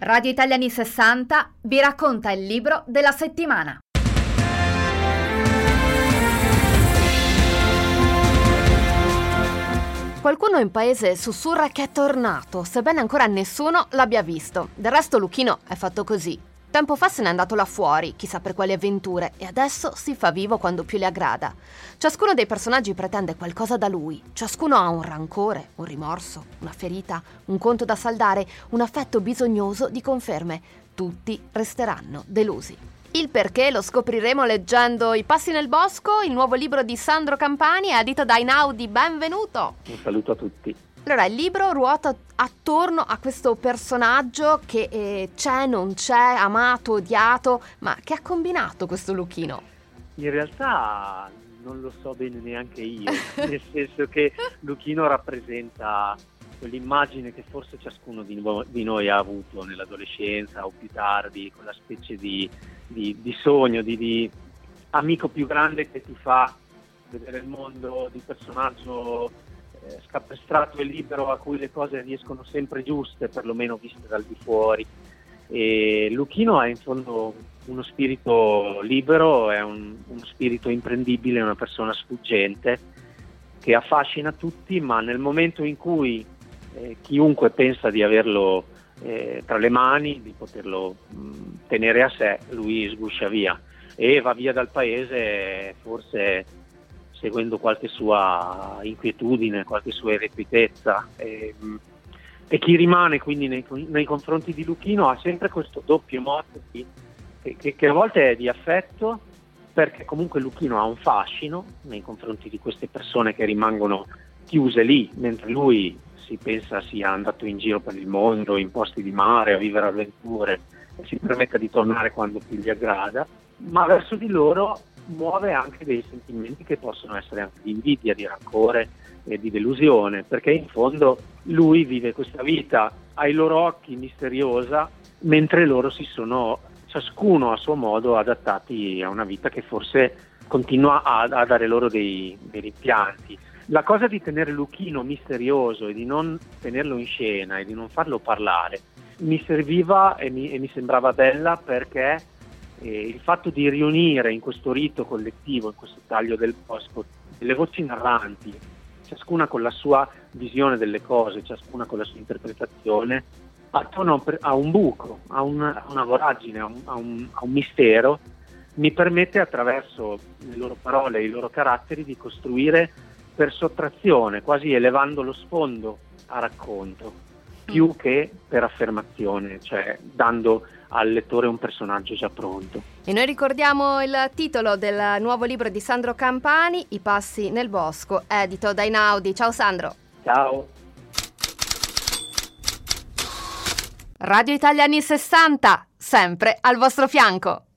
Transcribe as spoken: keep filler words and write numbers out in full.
Radio Italia anni sessanta vi racconta il libro della settimana. Qualcuno in paese sussurra che è tornato, sebbene ancora nessuno l'abbia visto. Del resto Luchino è fatto così. Tempo fa se n'è andato là fuori, chissà per quali avventure, e adesso si fa vivo quando più le aggrada. Ciascuno dei personaggi pretende qualcosa da lui. Ciascuno ha un rancore, un rimorso, una ferita, un conto da saldare, un affetto bisognoso di conferme. Tutti resteranno delusi. Il perché lo scopriremo leggendo I passi nel bosco, il nuovo libro di Sandro Campani, edito da Einaudi. Benvenuto! Un saluto a tutti. Allora, il libro ruota attorno a questo personaggio che eh, c'è, non c'è, amato, odiato, ma che ha combinato questo Luchino? In realtà non lo so bene neanche io, nel senso che Luchino rappresenta quell'immagine che forse ciascuno di, no- di noi ha avuto nell'adolescenza o più tardi, quella specie di, di, di sogno, di, di amico più grande che ti fa vedere il mondo, di personaggio eh, scapestrato e libero a cui le cose riescono sempre giuste, perlomeno viste dal di fuori. E Luchino è in fondo uno spirito libero, è un, uno spirito imprendibile, una persona sfuggente che affascina tutti, ma nel momento in cui eh, chiunque pensa di averlo eh, tra le mani, di poterlo mh, tenere a sé, lui sguscia via e va via dal paese, forse seguendo qualche sua inquietudine, qualche sua irrequietezza. E, e chi rimane quindi nei, nei confronti di Luchino ha sempre questo doppio moto di, che, che a volte è di affetto, perché comunque Luchino ha un fascino nei confronti di queste persone che rimangono chiuse lì, mentre lui si pensa sia andato in giro per il mondo, in posti di mare, a vivere avventure, e si permetta di tornare quando più gli aggrada, ma verso di loro muove anche dei sentimenti che possono essere anche di invidia, di rancore e di delusione, perché in fondo lui vive questa vita ai loro occhi misteriosa, mentre loro si sono ciascuno a suo modo adattati a una vita che forse continua a, a dare loro dei, dei rimpianti. La cosa di tenere Luchino misterioso e di non tenerlo in scena e di non farlo parlare mi serviva e mi, e mi sembrava bella, perché eh, il fatto di riunire in questo rito collettivo, in questo taglio del bosco, delle voci narranti, ciascuna con la sua visione delle cose, ciascuna con la sua interpretazione, attorno a un buco, a una, a una voragine, a un, a, un, a un mistero, mi permette attraverso le loro parole e i loro caratteri di costruire per sottrazione, quasi elevando lo sfondo a racconto, più che per affermazione, cioè dando al lettore un personaggio già pronto. E noi ricordiamo il titolo del nuovo libro di Sandro Campani, I passi nel bosco, edito da Einaudi. Ciao Sandro. Ciao. Radio Italia anni sessanta, sempre al vostro fianco.